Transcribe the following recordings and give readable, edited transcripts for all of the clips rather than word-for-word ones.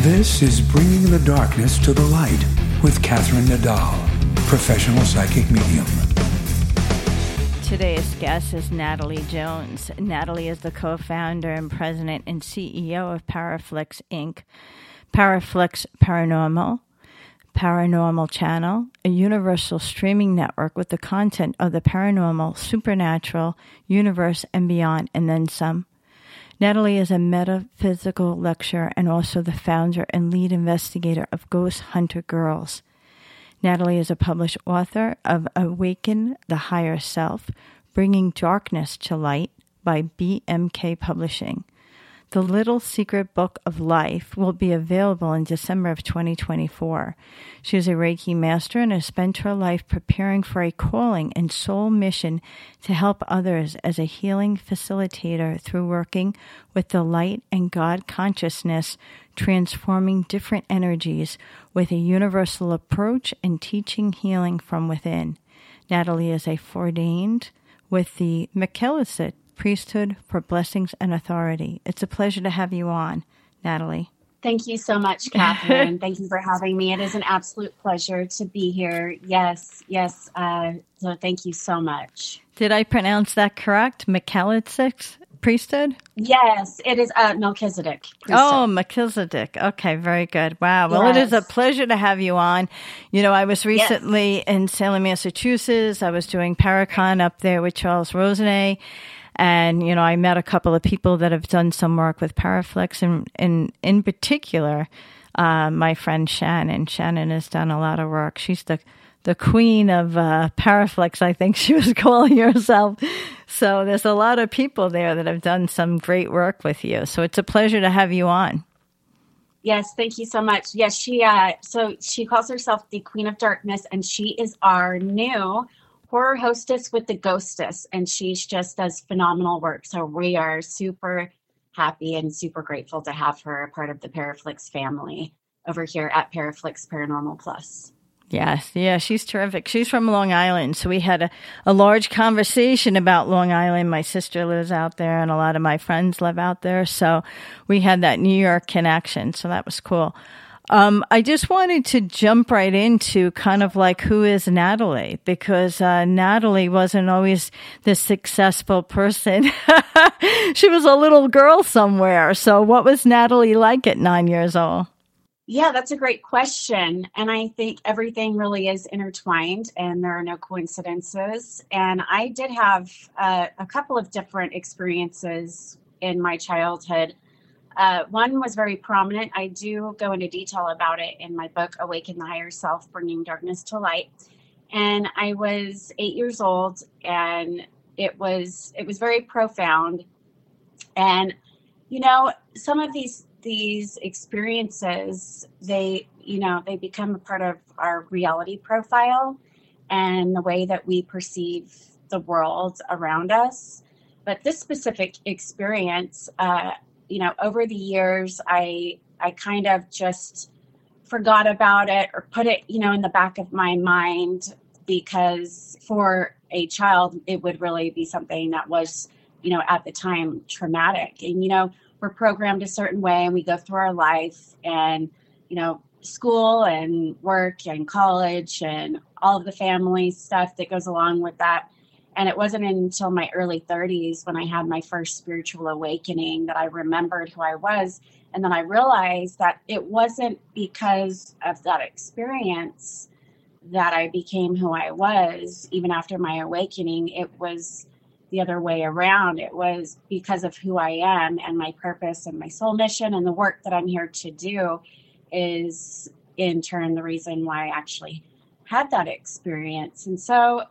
This is Bringing the Darkness to the Light with Catherine Nadal, professional psychic medium. Today's guest is Natalie Jones. Natalie is the co-founder and president and CEO of Paraflix Inc., Paraflix Paranormal Channel, a universal streaming network with the content of the paranormal, supernatural, universe, and beyond, and then some. Natalie is a metaphysical lecturer and also the founder and lead investigator of Ghost Hunter Girls. Natalie is a published author of Awaken the Higher Self, Bringing Darkness to Light by BMK Publishing. The Little Secret Book of Life will be available in December of 2024. She is a Reiki master and has spent her life preparing for a calling and soul mission to help others as a healing facilitator through working with the light and God consciousness, transforming different energies with a universal approach and teaching healing from within. Natalie is ordained with the Melchizedek Priesthood for Blessings and Authority. It's a pleasure to have you on, Natalie. Thank you so much, Catherine. Thank you for having me. It is an absolute pleasure to be here. Yes. So thank you so much. Did I pronounce that correct? Melchizedek Priesthood? Yes, it is Melchizedek Priesthood. Oh, Melchizedek. Okay, very good. Wow. Well, It is a pleasure to have you on. You know, I was recently in Salem, Massachusetts. I was doing Paracon up there with Charles Rosenet. And, you know, I met a couple of people that have done some work with Paraflix, and in particular, my friend Shannon. Shannon has done a lot of work. She's the queen of Paraflix, I think she was calling herself. So there's a lot of people there that have done some great work with you. So it's a pleasure to have you on. Yes, thank you so much. Yes, she calls herself the Queen of Darkness, and she is our new horror hostess with the Ghostess, and she just does phenomenal work. So we are super happy and super grateful to have her a part of the Paraflix family over here at Paraflix Paranormal Plus. Yes, yeah, she's terrific. She's from Long Island, so we had a large conversation about Long Island. My sister lives out there, and a lot of my friends live out there, so we had that New York connection, so that was cool. I just wanted to jump right into kind of like, who is Natalie? Because Natalie wasn't always the successful person. She was a little girl somewhere. So what was Natalie like at 9 years old? Yeah, that's a great question. And I think everything really is intertwined and there are no coincidences. And I did have a couple of different experiences in my childhood. One was very prominent. I do go into detail about it in my book, Awaken the Higher Self, Bringing Darkness to Light. And I was 8 years old, and it was very profound. And, you know, some of these experiences, they become a part of our reality profile and the way that we perceive the world around us. But this specific experience, over the years, I kind of just forgot about it or put it, in the back of my mind, because for a child, it would really be something that was, at the time traumatic. And, we're programmed a certain way and we go through our life and, school and work and college and all of the family stuff that goes along with that. And it wasn't until my early 30s when I had my first spiritual awakening that I remembered who I was. And then I realized that it wasn't because of that experience that I became who I was, even after my awakening. It was the other way around. It was because of who I am and my purpose and my soul mission, and the work that I'm here to do is in turn the reason why I actually had that experience. And so,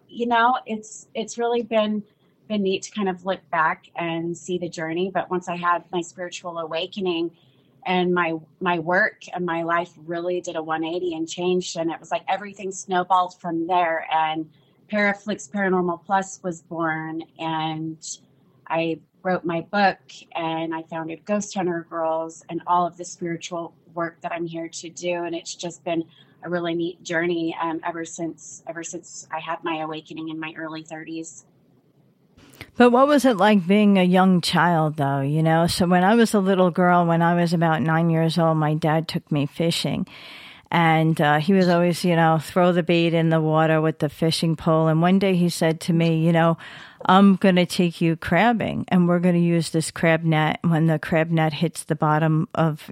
it's really been neat to kind of look back and see the journey. But once I had my spiritual awakening and my work and my life really did a 180 and changed, and it was like everything snowballed from there. And Paraflix Paranormal Plus was born, and I wrote my book, and I founded Ghost Hunter Girls and all of the spiritual work that I'm here to do. And it's just been a really neat journey ever since I had my awakening in my early 30s. But what was it like being a young child, though? So when I was a little girl, when I was about 9 years old, my dad took me fishing. And he was always, throw the bait in the water with the fishing pole. And one day he said to me, I'm going to take you crabbing, and we're going to use this crab net. When the crab net hits the bottom of,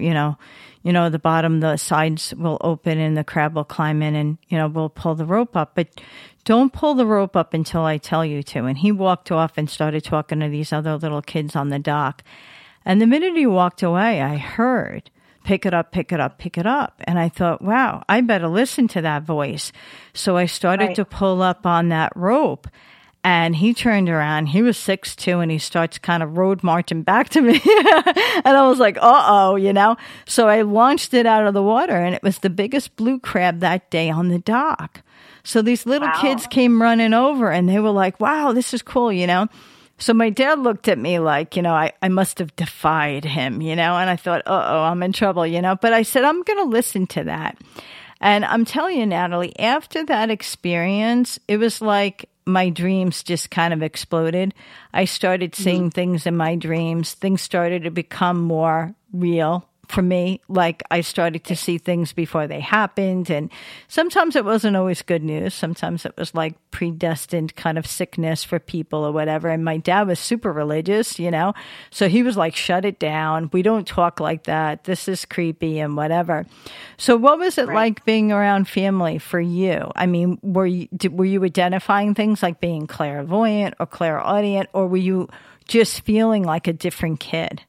the bottom, the sides will open and the crab will climb in, and, we'll pull the rope up. But don't pull the rope up until I tell you to. And he walked off and started talking to these other little kids on the dock. And the minute he walked away, I heard, pick it up, pick it up, pick it up. And I thought, wow, I better listen to that voice. So I started to pull up on that rope. And he turned around. He was 6'2", and he starts kind of road marching back to me. And I was like, uh-oh, So I launched it out of the water, and it was the biggest blue crab that day on the dock. So these little kids came running over, and they were like, wow, this is cool, So my dad looked at me like, I must have defied him, and I thought, uh-oh, I'm in trouble, But I said, I'm going to listen to that. And I'm telling you, Natalie, after that experience, it was like my dreams just kind of exploded. I started seeing things in my dreams. Things started to become more real for me. Like I started to see things before they happened. And sometimes it wasn't always good news. Sometimes it was like predestined kind of sickness for people or whatever. And my dad was super religious, so he was like, shut it down. We don't talk like that. This is creepy and whatever. So what was it like being around family for you? I mean, were you identifying things like being clairvoyant or clairaudient, or were you just feeling like a different kid?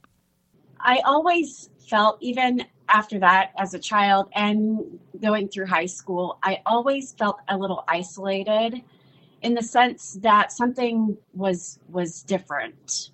I always felt, even after that as a child and going through high school, I always felt a little isolated in the sense that something was different.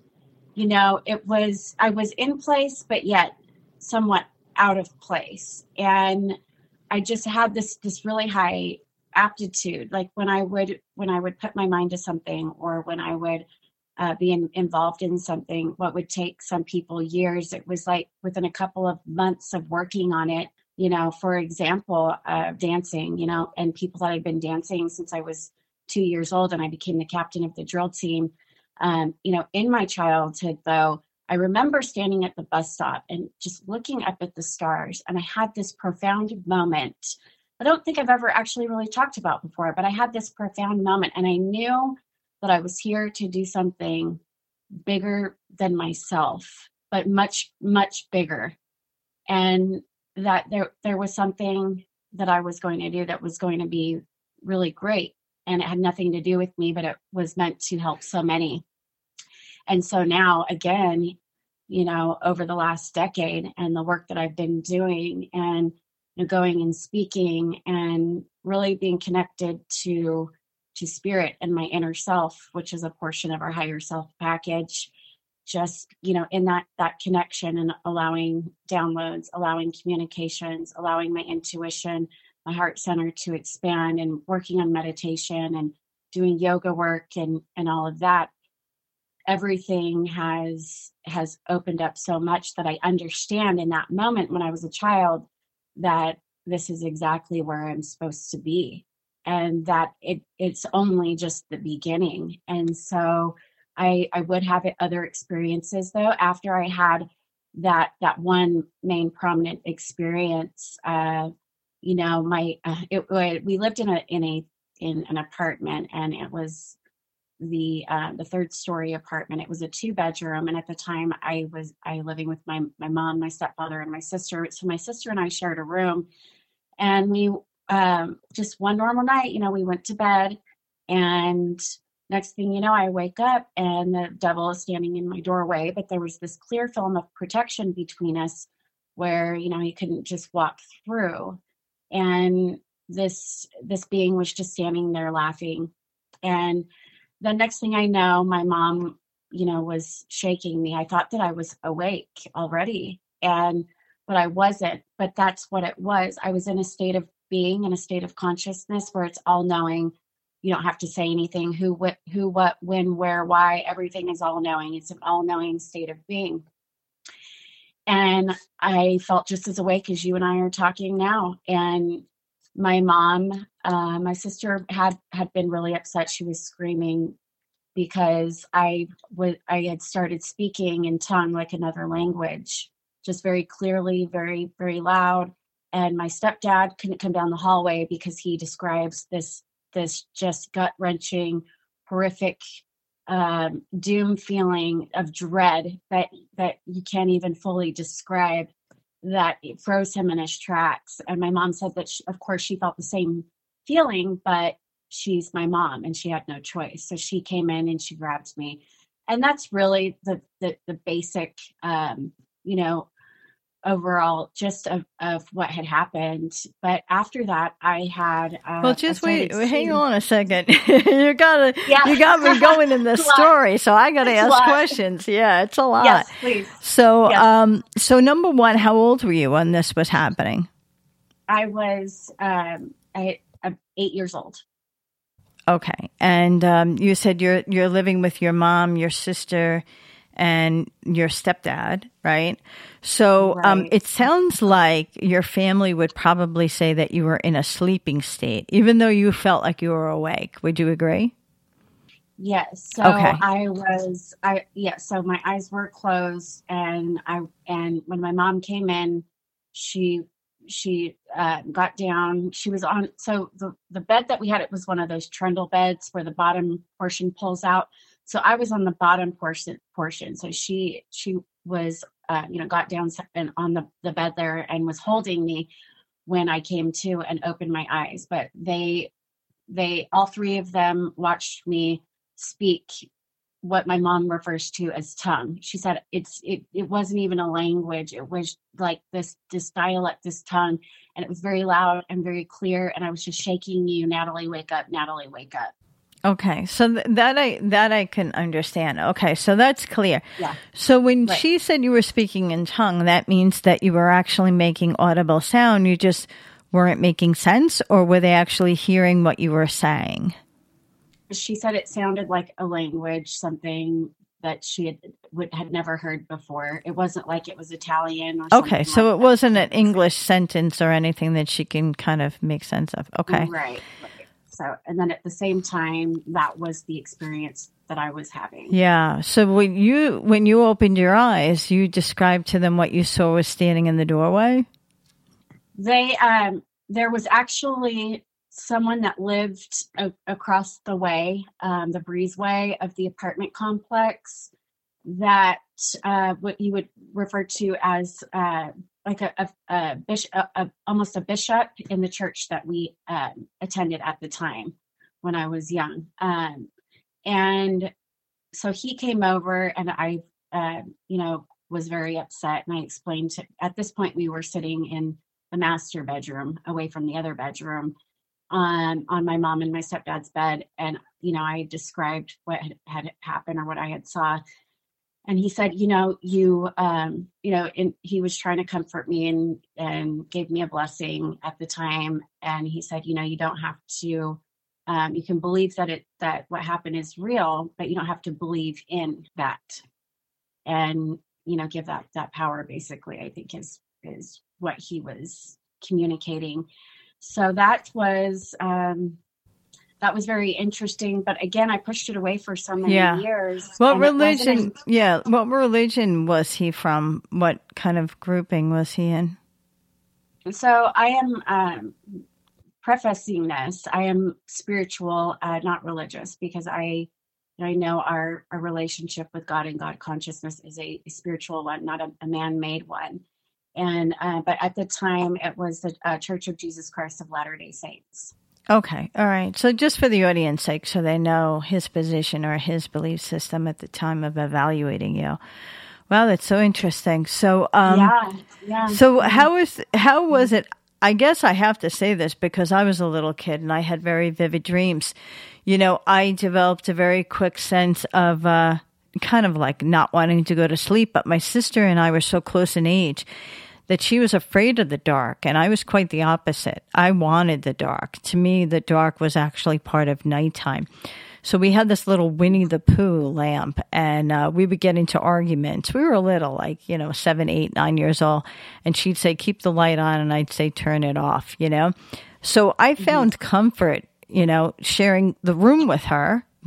I was in place, but yet somewhat out of place. And I just had this really high aptitude. Like when I would put my mind to something, or when I would be involved in something, what would take some people years, it was like within a couple of months of working on it. For example, dancing, and people that I'd been dancing since I was 2 years old, and I became the captain of the drill team. In my childhood, though, I remember standing at the bus stop and just looking up at the stars, and I had this profound moment. I don't think I've ever actually really talked about before, but I had this profound moment, and I knew that I was here to do something bigger than myself, but much, much bigger. And that there was something that I was going to do that was going to be really great. And it had nothing to do with me, but it was meant to help so many. And so now, again, over the last decade and the work that I've been doing, and going and speaking and really being connected to spirit and my inner self, which is a portion of our higher self package, just, in that connection, and allowing downloads, allowing communications, allowing my intuition, my heart center to expand, and working on meditation and doing yoga work and all of that. Everything has opened up so much that I understand in that moment when I was a child that this is exactly where I'm supposed to be. And that it's only just the beginning. And so I would have other experiences, though, after I had that one main prominent experience. We lived in an apartment, and it was the third story apartment. It was a 2-bedroom, and at the time I living with my mom, my stepfather, and my sister. So my sister and I shared a room, and we. Just one normal night, we went to bed, and next thing you know, I wake up and the devil is standing in my doorway, but there was this clear film of protection between us where, he couldn't just walk through. And this being was just standing there laughing. And the next thing I know, my mom, was shaking me. I thought that I was awake already, but I wasn't. But that's what it was. I was in a state of being, in a state of consciousness where it's all knowing. You don't have to say anything. Who, what, when, where, why. Everything is all knowing. It's an all knowing state of being. And I felt just as awake as you and I are talking now. And my mom, my sister had been really upset. She was screaming because I had started speaking in tongue like another language, just very clearly, very, very loud. And my stepdad couldn't come down the hallway because he describes this just gut-wrenching, horrific doom feeling of dread that you can't even fully describe, that it froze him in his tracks. And my mom said that of course she felt the same feeling, but she's my mom and she had no choice. So she came in and she grabbed me. And that's really the basic, overall gist of what had happened. But after that, I had well, just wait, hang on a second. you got me going in this story, so I got to ask questions. Yeah, it's a lot. Yes, please. So, so number one, how old were you when this was happening? I was 8 years old. Okay, and you said you're living with your mom, your sister, and your stepdad, right? So Right. It sounds like your family would probably say that you were in a sleeping state, even though you felt like you were awake. Would you agree? Yes. So Okay. So my eyes were closed, and when my mom came in, she got down. She was on, so the bed that we had, it was one of those trundle beds where the bottom portion pulls out. So I was on the bottom portion. So she was, got down and on the bed there and was holding me when I came to and opened my eyes. But they all three of them watched me speak what my mom refers to as tongue. She said it wasn't even a language. It was like this dialect, this tongue, and it was very loud and very clear. And I was just shaking you, Natalie, wake up, Natalie, wake up. Okay, so that I can understand. Okay, so that's clear. Yeah. So when Right. she said you were speaking in tongue, that means that you were actually making audible sound. You just weren't making sense, or were they actually hearing what you were saying? She said it sounded like a language, something that she had never heard before. It wasn't like it was Italian or something. Okay, so like it that. wasn't an English sentence or anything that she can kind of make sense of. Okay. Right. So, and then at the same time, that was the experience that I was having. Yeah. So when you opened your eyes, you described to them what you saw was standing in the doorway? There was actually someone that lived across the way, the breezeway of the apartment complex, that what you would refer to as like a bishop, almost a bishop in the church that we attended at the time when I was young. And so he came over, and I, was very upset. And I explained at this point, we were sitting in the master bedroom away from the other bedroom, on my mom and my stepdad's bed. And, I described what had happened or what I had saw. And he said, and he was trying to comfort me and gave me a blessing at the time. And he said, you don't have to, you can believe that what happened is real, but you don't have to believe in that. And, give that power, basically, I think is what he was communicating. So that was very interesting. But again, I pushed it away for so many years. What religion was he from? What kind of grouping was he in? So I am prefacing this. I am spiritual, not religious, because I know our relationship with God and God consciousness is a spiritual one, not a man-made one. And but at the time, it was the Church of Jesus Christ of Latter-day Saints. Okay. All right. So just for the audience sake, so they know his position or his belief system at the time of evaluating you. Wow, that's so interesting. So, yeah. So how was it? I guess I have to say this because I was a little kid and I had very vivid dreams. I developed a very quick sense of kind of like not wanting to go to sleep, but my sister and I were so close in age that she was afraid of the dark, and I was quite the opposite. I wanted the dark. To me, the dark was actually part of nighttime. So we had this little Winnie the Pooh lamp, and we would get into arguments. We were little, like, 7, 8, 9 years old, and she'd say, keep the light on, and I'd say, turn it off, So I found comfort, sharing the room with her,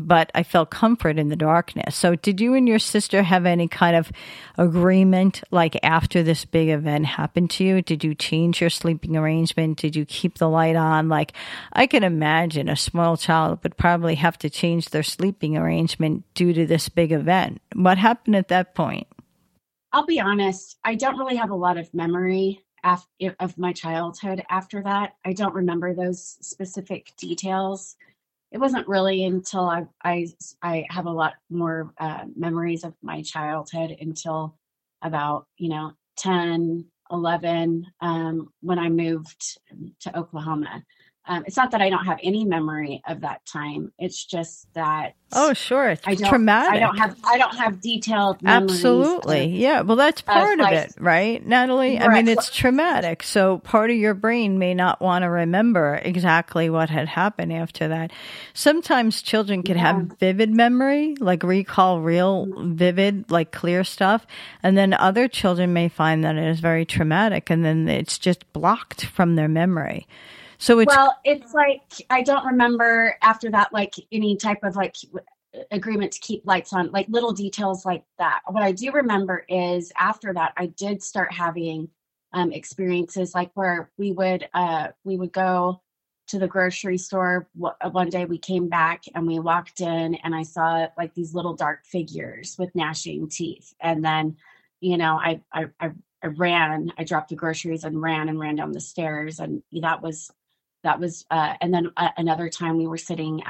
but I felt comfort in the darkness. So did you and your sister have any kind of agreement, like after this big event happened to you? Did you change your sleeping arrangement? Did you keep the light on? Like, I can imagine a small child would probably have to change their sleeping arrangement due to this big event. What happened at that point? I'll be honest, I don't really have a lot of memory of my childhood after that. I don't remember those specific details. It wasn't really until I have a lot more memories of my childhood until about 10, 11 when I moved to Oklahoma. It's not that I don't have any memory of that time. It's just that sure, it's traumatic. I don't have detailed memories. Absolutely, yeah. Well, that's part of it, right, Natalie? Right. I mean, it's traumatic. So part of your brain may not want to remember exactly what had happened after that. Sometimes children can have vivid memory, like recall real vivid, like clear stuff, and then other children may find that it is very traumatic, and then it's just blocked from their memory. So it's like, I don't remember after that, like any type of like agreement to keep lights on, like little details like that. What I do remember is after that, I did start having experiences like where we would go to the grocery store. One day we came back and we walked in and I saw like these little dark figures with gnashing teeth. And then, I ran, I dropped the groceries and ran down the stairs. And that was, and then another time we were sitting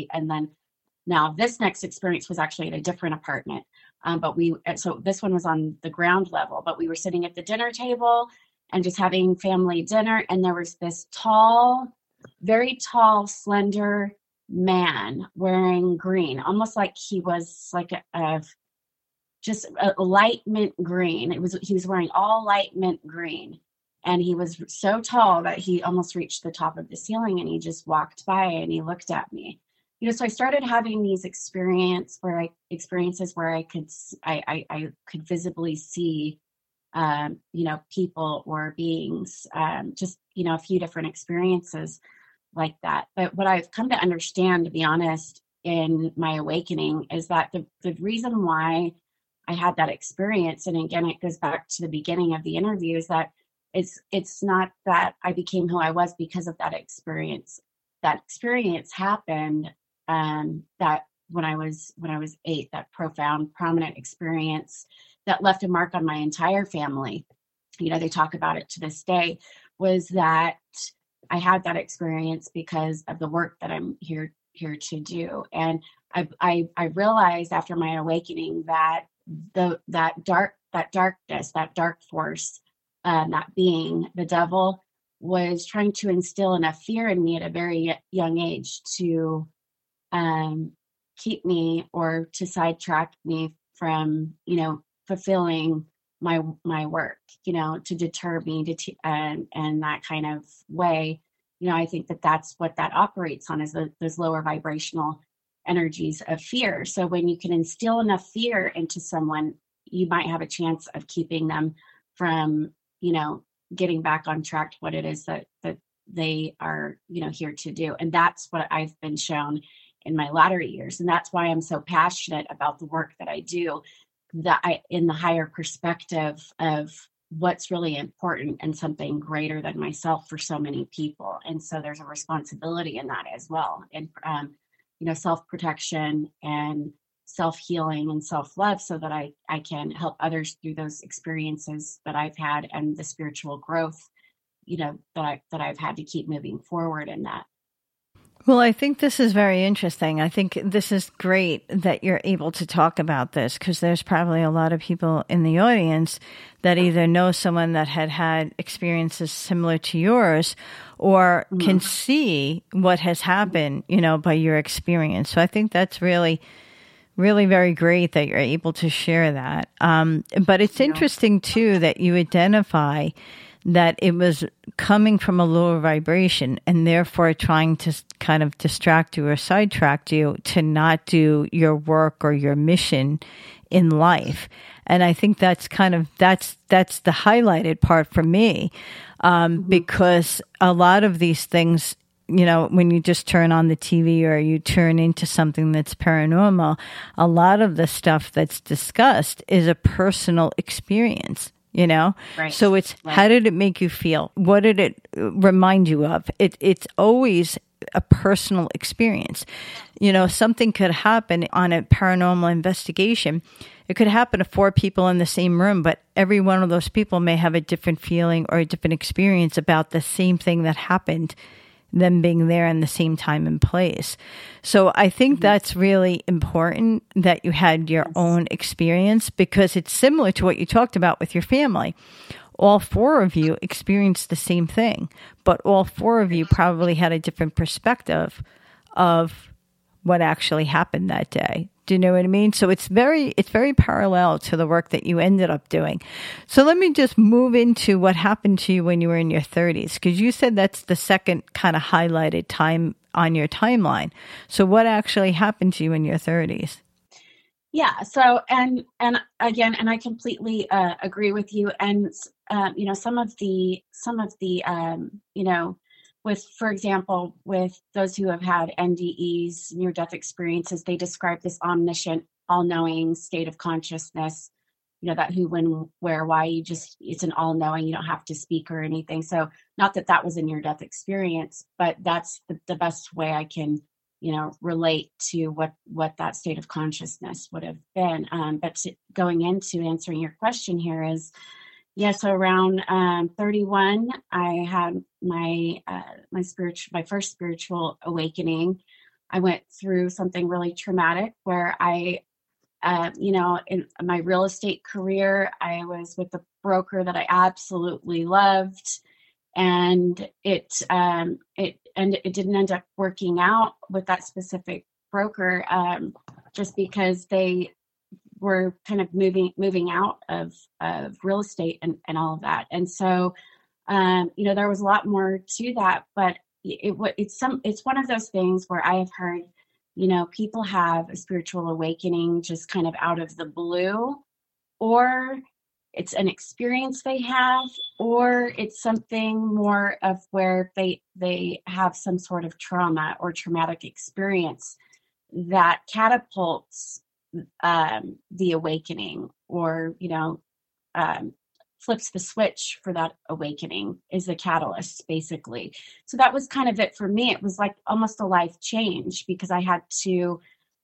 now this next experience was actually at a different apartment. So this one was on the ground level, but we were sitting at the dinner table and just having family dinner. And there was this very tall, slender man wearing green, almost like he was like just a light mint green. He was wearing all light mint green. And he was so tall that he almost reached the top of the ceiling, and he just walked by and he looked at me. So I started having these experiences where I could visibly see, people or beings, just, a few different experiences like that. But what I've come to understand, to be honest, in my awakening is that the reason why I had that experience, and again, it goes back to the beginning of the interview, is that it's not that I became who I was because of that experience. That experience happened that when I was 8, that profound, prominent experience that left a mark on my entire family. They talk about it to this day, was that I had that experience because of the work that I'm here to do. And I realized after my awakening that that darkness, that dark force, that being, the devil, was trying to instill enough fear in me at a very young age to keep me or to sidetrack me from, fulfilling my work, to deter me and that kind of way. I think that's what that operates on, is those lower vibrational energies of fear. So when you can instill enough fear into someone, you might have a chance of keeping them from getting back on track to what it is that they are, here to do. And that's what I've been shown in my latter years. And that's why I'm so passionate about the work that I do, in the higher perspective of what's really important and something greater than myself for so many people. And so there's a responsibility in that as well. And, self-protection and self-healing and self-love, so that I can help others through those experiences that I've had and the spiritual growth, that I've had to keep moving forward in that. Well, I think this is very interesting. I think this is great that you're able to talk about this, because there's probably a lot of people in the audience that either know someone that had experiences similar to yours, or can see what has happened, by your experience. So I think that's really, really very great that you're able to share that. But it's interesting too that you identify that it was coming from a lower vibration and therefore trying to kind of distract you or sidetrack you to not do your work or your mission in life. And I think that's that's the highlighted part for me, because a lot of these things, when you just turn on the TV or you turn into something that's paranormal, a lot of the stuff that's discussed is a personal experience, Right. So it's, how did it make you feel? What did it remind you of? It's always a personal experience. Something could happen on a paranormal investigation. It could happen to 4 people in the same room, but every one of those people may have a different feeling or a different experience about the same thing that happened, them being there in the same time and place. So I think that's really important that you had your own experience, because it's similar to what you talked about with your family. All 4 of you experienced the same thing, but all 4 of you probably had a different perspective of what actually happened that day. Do you know what I mean? So it's very parallel to the work that you ended up doing. So let me just move into what happened to you when you were in your 30s, because you said that's the second kind of highlighted time on your timeline. So what actually happened to you in your 30s? Yeah. So, and again, and I completely agree with you. And, some of the, with, for example, with those who have had NDEs, near-death experiences, they describe this omniscient, all-knowing state of consciousness, that who, when, where, why, it's an all-knowing, you don't have to speak or anything. So not that was a near-death experience, but that's the best way I can, relate to what that state of consciousness would have been. But going into answering your question here is, so around 31, I had my first spiritual awakening. I went through something really traumatic where I, in my real estate career, I was with a broker that I absolutely loved, and it didn't end up working out with that specific broker, just because they were kind of moving out of real estate and all of that. And so, there was a lot more to that, but it's one of those things where I have heard, people have a spiritual awakening just kind of out of the blue, or it's an experience they have, or it's something more of where they have some sort of trauma or traumatic experience that catapults the awakening, or flips the switch for that awakening, is the catalyst, basically. So that was kind of it for me. It was like almost a life change, because I had to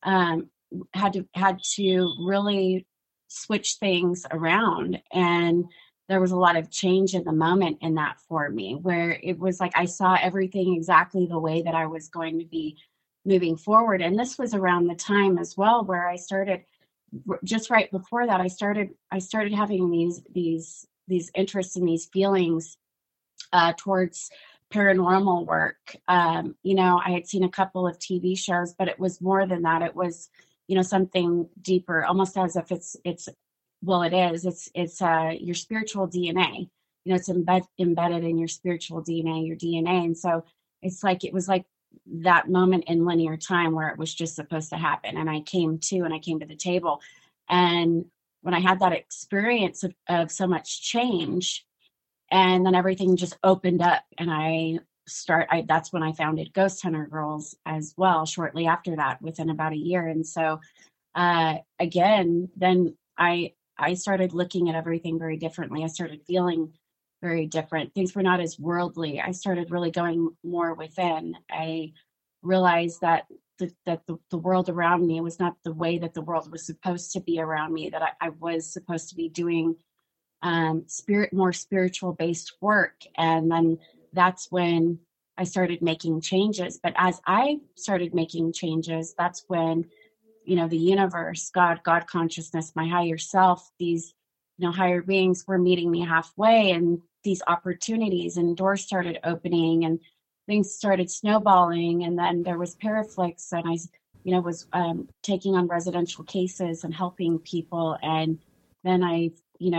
really switch things around, and there was a lot of change in the moment in that for me, where it was like I saw everything exactly the way that I was going to be moving forward. And this was around the time as well where I started, just right before that, I started having these interests and these feelings towards paranormal work. I had seen a couple of TV shows, but it was more than that. It was, something deeper, almost as if it's your spiritual DNA. It's embedded in your spiritual DNA, your DNA. And so it's like, it was like that moment in linear time where it was just supposed to happen. And I came to the table. And when I had that experience of so much change, and then everything just opened up, and that's when I founded Ghost Hunter Girls as well, shortly after that, within about a year. And so, again, then I started looking at everything very differently. I started feeling very different. Things were not as worldly. I started really going more within. I realized that the world around me was not the way that the world was supposed to be around me, that I was supposed to be doing more spiritual based work. And then that's when I started making changes. But as I started making changes, that's when, the universe, God consciousness, my higher self, these, higher beings were meeting me halfway, and these opportunities and doors started opening, and things started snowballing. And then there was Paraflix, and I, was taking on residential cases and helping people. And then I,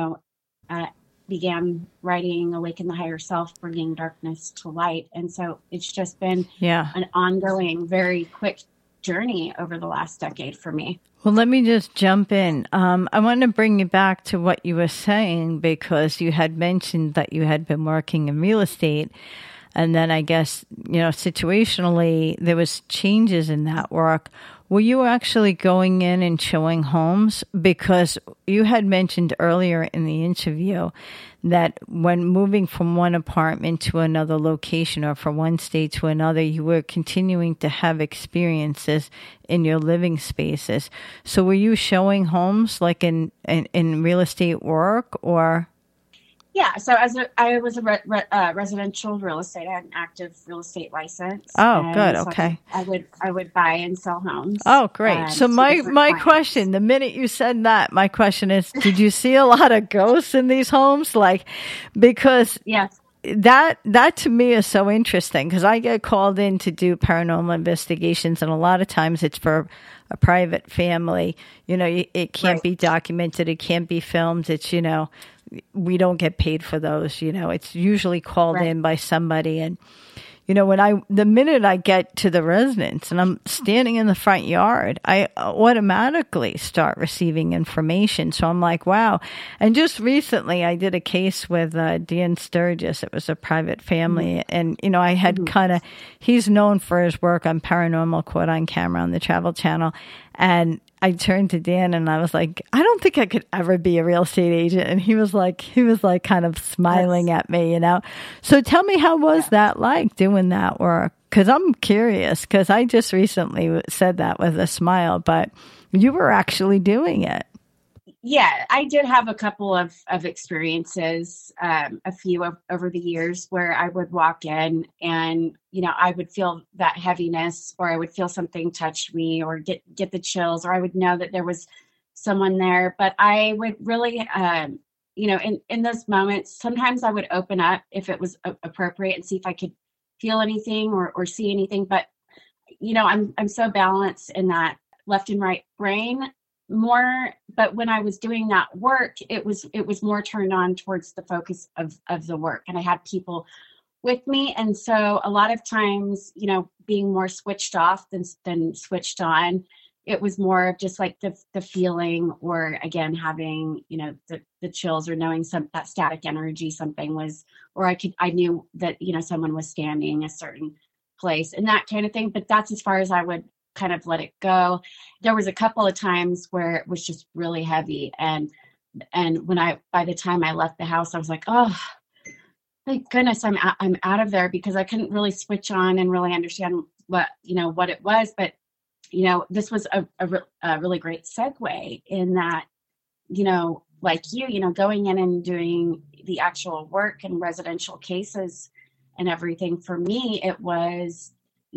began writing Awaken the Higher Self, Bringing Darkness to Light. And so it's just been an ongoing, very quick journey over the last decade for me. Well, let me just jump in. I want to bring you back to what you were saying, because you had mentioned that you had been working in real estate. And then I guess, situationally, there was changes in that work. Were you actually going in and showing homes? Because you had mentioned earlier in the interview that when moving from one apartment to another location or from one state to another, you were continuing to have experiences in your living spaces. So were you showing homes like in real estate work or? Yeah, so I was a residential real estate. I had an active real estate license. Oh, good. So Okay. I would buy and sell homes. Oh, great. So my question, the minute you said that, my question is, did you see a lot of ghosts in these homes? Because yes. That to me is so interesting because I get called in to do paranormal investigations, and a lot of times it's for a private family. It can't be documented. It can't be filmed. It's, we don't get paid for those. It's usually called in by somebody. And, the minute I get to the residence and I'm standing in the front yard, I automatically start receiving information. So I'm like, wow. And just recently I did a case with Dan Sturgis. It was a private family. And, I had he's known for his work on Paranormal Caught on Camera on the Travel Channel. And I turned to Dan and I was like, I don't think I could ever be a real estate agent. And he was like kind of smiling at me, So tell me, how was that like doing that work? Because I'm curious, because I just recently said that with a smile, but you were actually doing it. Yeah, I did have a couple of experiences, a few over the years where I would walk in and, I would feel that heaviness, or I would feel something touch me, or get the chills, or I would know that there was someone there. But I would really, in those moments, sometimes I would open up if it was appropriate and see if I could feel anything or see anything. But, I'm so balanced in that left and right brain more, but when I was doing that work, it was more turned on towards the focus of the work, and I had people with me, and so a lot of times, being more switched off than switched on, it was more of just like the feeling, or again having the chills, or knowing that static energy, something was, or I knew that someone was standing a certain place and that kind of thing. But that's as far as I would kind of let it go. There was a couple of times where it was just really heavy, and by the time I left the house, I was like, oh, thank goodness I'm out of there, because I couldn't really switch on and really understand what it was. But this was a really great segue in that, like going in and doing the actual work and residential cases and everything. For me, it was,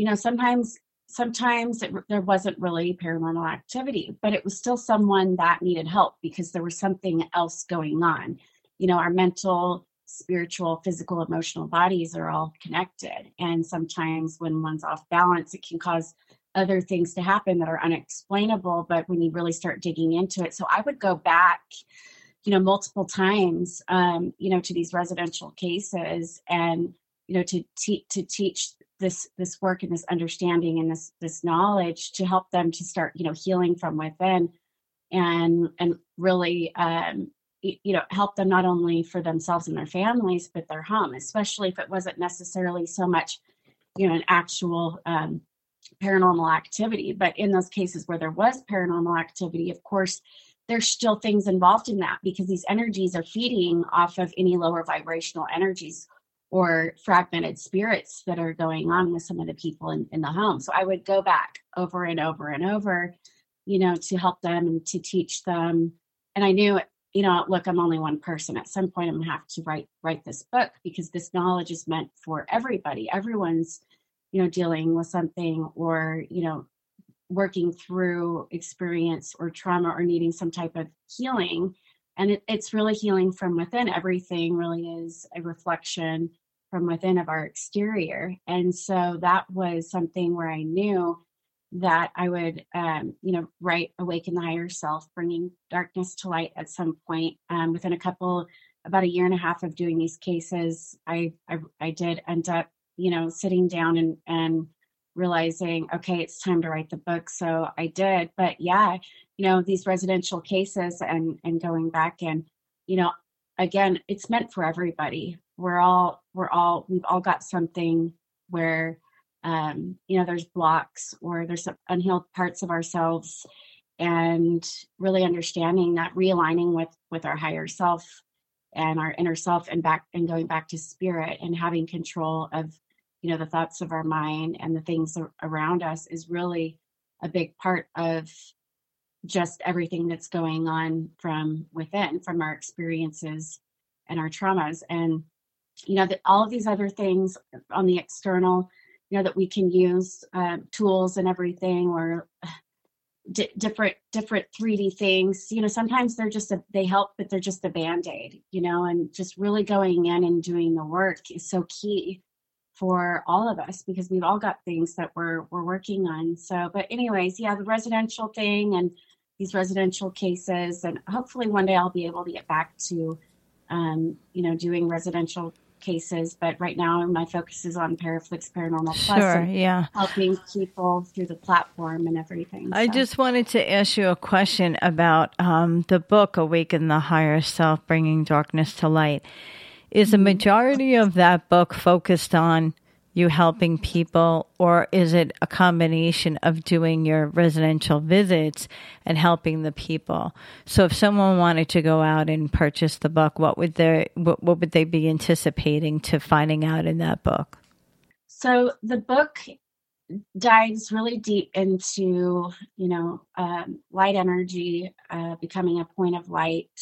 sometimes there wasn't really paranormal activity, but it was still someone that needed help because there was something else going on. Our mental, spiritual, physical, emotional bodies are all connected. And sometimes when one's off balance, it can cause other things to happen that are unexplainable. But when you really start digging into it, so I would go back, multiple times, to these residential cases, and, to teach this work and this understanding and this knowledge to help them to start, healing from within, and really, help them not only for themselves and their families, but their home, especially if it wasn't necessarily so much, an actual paranormal activity. But in those cases where there was paranormal activity, of course, there's still things involved in that, because these energies are feeding off of any lower vibrational energies or fragmented spirits that are going on with some of the people in the home. So I would go back over and over and over, to help them and to teach them. And I knew, look, I'm only one person. At some point I'm gonna have to write this book, because this knowledge is meant for everybody. Everyone's, dealing with something, or, working through experience or trauma, or needing some type of healing. And it's really healing from within. Everything really is a reflection from within of our exterior. And so that was something where I knew that I would, write Awaken the Higher Self, bringing darkness to light at some point. Within about a year and a half of doing these cases, I did end up, sitting down and realizing, okay, it's time to write the book. So I did. But yeah, these residential cases and going back and, again, it's meant for everybody. we've all got something where, there's blocks or there's some unhealed parts of ourselves, and really understanding that, realigning with our higher self and our inner self, and going back to spirit, and having control of, the thoughts of our mind and the things around us is really a big part of just everything that's going on from within, from our experiences and our traumas. And, all of these other things on the external, that we can use, tools and everything, or different 3D things, sometimes they help, but they're just a Band-Aid, and just really going in and doing the work is so key for all of us, because we've all got things that we're working on. So, but anyways, the residential thing and these residential cases, and hopefully one day I'll be able to get back to, doing residential cases. But right now my focus is on Paraflix Paranormal Plus. Sure, yeah. Helping people through the platform and everything. I just wanted to ask you a question about the book, Awaken the Higher Self, Bringing Darkness to Light. Is the majority of that book focused on you helping people, or is it a combination of doing your residential visits and helping the people? So if someone wanted to go out and purchase the book, what would they be anticipating to finding out in that book? So the book dives really deep into, light energy, becoming a point of light,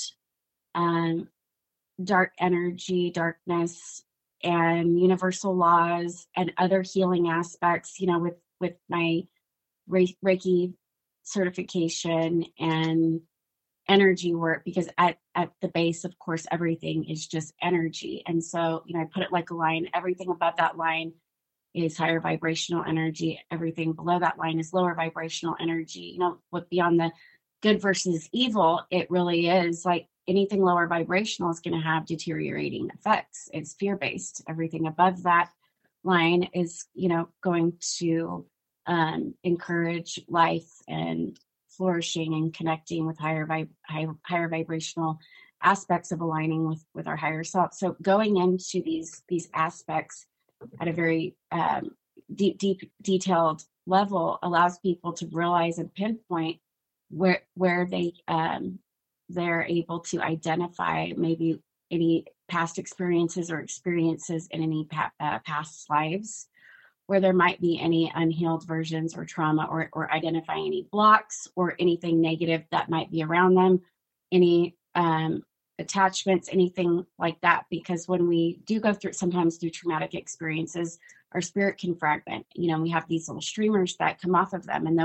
dark energy, darkness, and universal laws and other healing aspects, with my Reiki certification and energy work, because at the base, of course, everything is just energy. And so, I put it like a line. Everything above that line is higher vibrational energy. Everything below that line is lower vibrational energy. What beyond the good versus evil, it really is like anything lower vibrational is going to have deteriorating effects. It's fear-based. Everything above that line is, going to encourage life and flourishing and connecting with higher vibrational aspects of aligning with our higher self. So going into these aspects at a very deep detailed level allows people to realize and pinpoint where they're able to identify maybe any past experiences or experiences in any past lives where there might be any unhealed versions or trauma, or identifying any blocks or anything negative that might be around them, any attachments, anything like that. Because when we do go through traumatic experiences, our spirit can fragment. We have these little streamers that come off of them, and though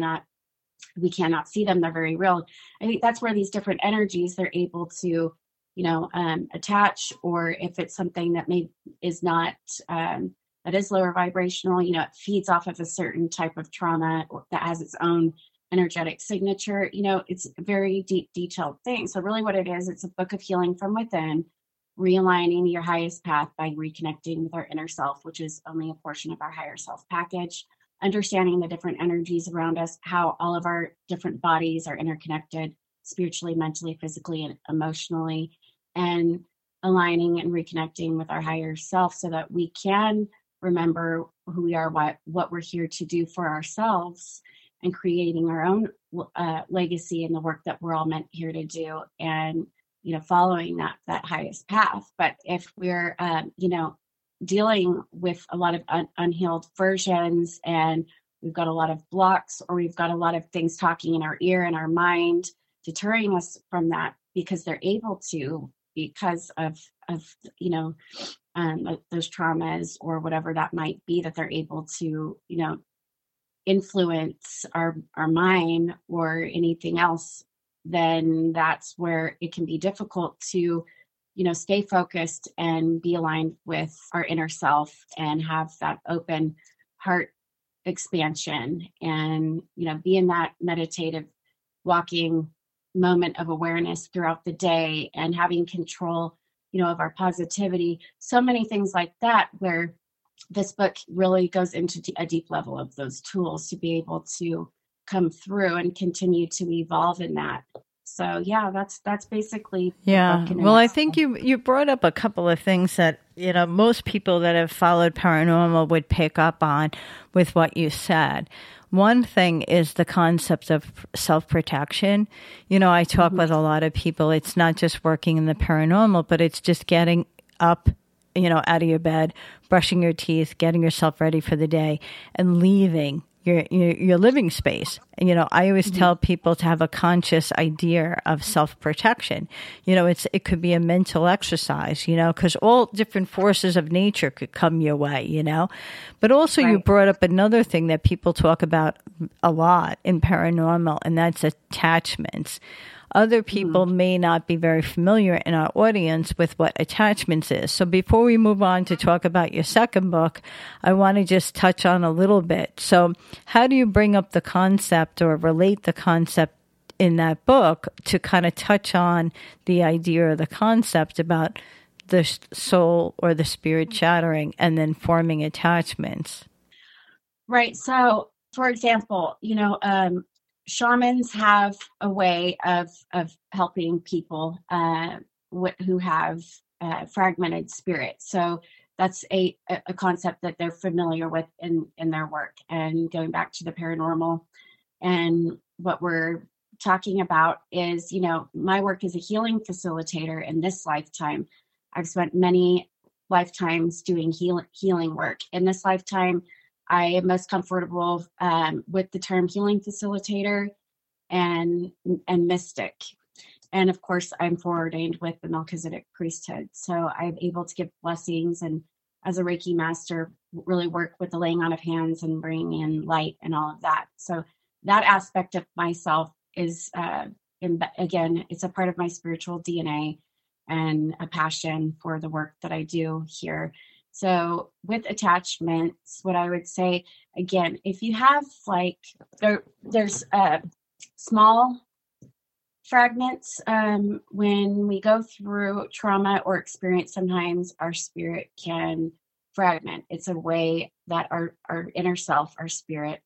we cannot see them, they're very real. I think that's where these different energies, they're able to, attach, or if it's something that is not, that is lower vibrational, it feeds off of a certain type of trauma that has its own energetic signature. It's a very deep, detailed thing. So really what it is, it's a book of healing from within, realigning your highest path by reconnecting with our inner self, which is only a portion of our higher self package, understanding the different energies around us, how all of our different bodies are interconnected spiritually, mentally, physically, and emotionally, and aligning and reconnecting with our higher self so that we can remember who we are, what we're here to do for ourselves, and creating our own legacy and the work that we're all meant here to do, and following that highest path. But if we're dealing with a lot of unhealed versions, and we've got a lot of blocks, or we've got a lot of things talking in our ear and our mind deterring us from that, because they're able to, because of those traumas or whatever that might be, that they're able to influence our mind or anything else, then that's where it can be difficult to stay focused and be aligned with our inner self and have that open heart expansion, and be in that meditative walking moment of awareness throughout the day, and having control of our positivity. So many things like that, where this book really goes into a deep level of those tools to be able to come through and continue to evolve in that. So yeah, that's basically. Yeah. Well, I think you brought up a couple of things that most people that have followed paranormal would pick up on with what you said. One thing is the concept of self-protection. I talk with a lot of people. It's not just working in the paranormal, but it's just getting up, out of your bed, brushing your teeth, getting yourself ready for the day, and leaving your living space. I always tell people to have a conscious idea of self-protection. It could be a mental exercise, because all different forces of nature could come your way, But also You brought up another thing that people talk about a lot in paranormal, and that's attachments. Other people may not be very familiar in our audience with what attachments is. So before we move on to talk about your second book, I want to just touch on a little bit. So how do you bring up the concept or relate the concept in that book to kind of touch on the idea or the concept about the soul or the spirit shattering and then forming attachments? Right. So, for example, shamans have a way of helping people who have fragmented spirit. So that's a concept that they're familiar with in their work. And going back to the paranormal, and what we're talking about is, my work as a healing facilitator in this lifetime. I've spent many lifetimes doing healing work. In this lifetime, I am most comfortable with the term healing facilitator and mystic. And of course, I'm foreordained with the Melchizedek priesthood. So I'm able to give blessings and as a Reiki master, really work with the laying on of hands and bringing in light and all of that. So that aspect of myself is, again, it's a part of my spiritual DNA and a passion for the work that I do here. So with attachments, what I would say, again, if you have there's small fragments, when we go through trauma or experience, sometimes our spirit can fragment. It's a way that our inner self, our spirit,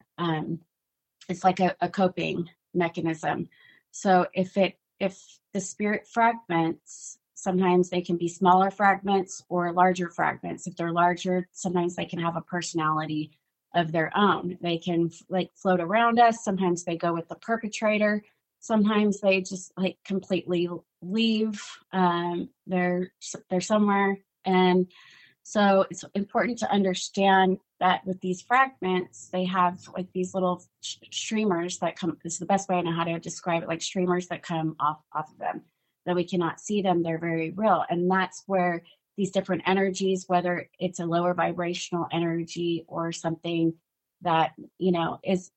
it's like a coping mechanism. So if the spirit fragments, sometimes they can be smaller fragments or larger fragments. If they're larger, sometimes they can have a personality of their own. They can float around us. Sometimes they go with the perpetrator. Sometimes they just completely leave. They're somewhere. And so it's important to understand that with these fragments, they have these little streamers that come. This is the best way I know how to describe it, like streamers that come off of them. That we cannot see them, they're very real. And that's where these different energies, whether it's a lower vibrational energy or something that, is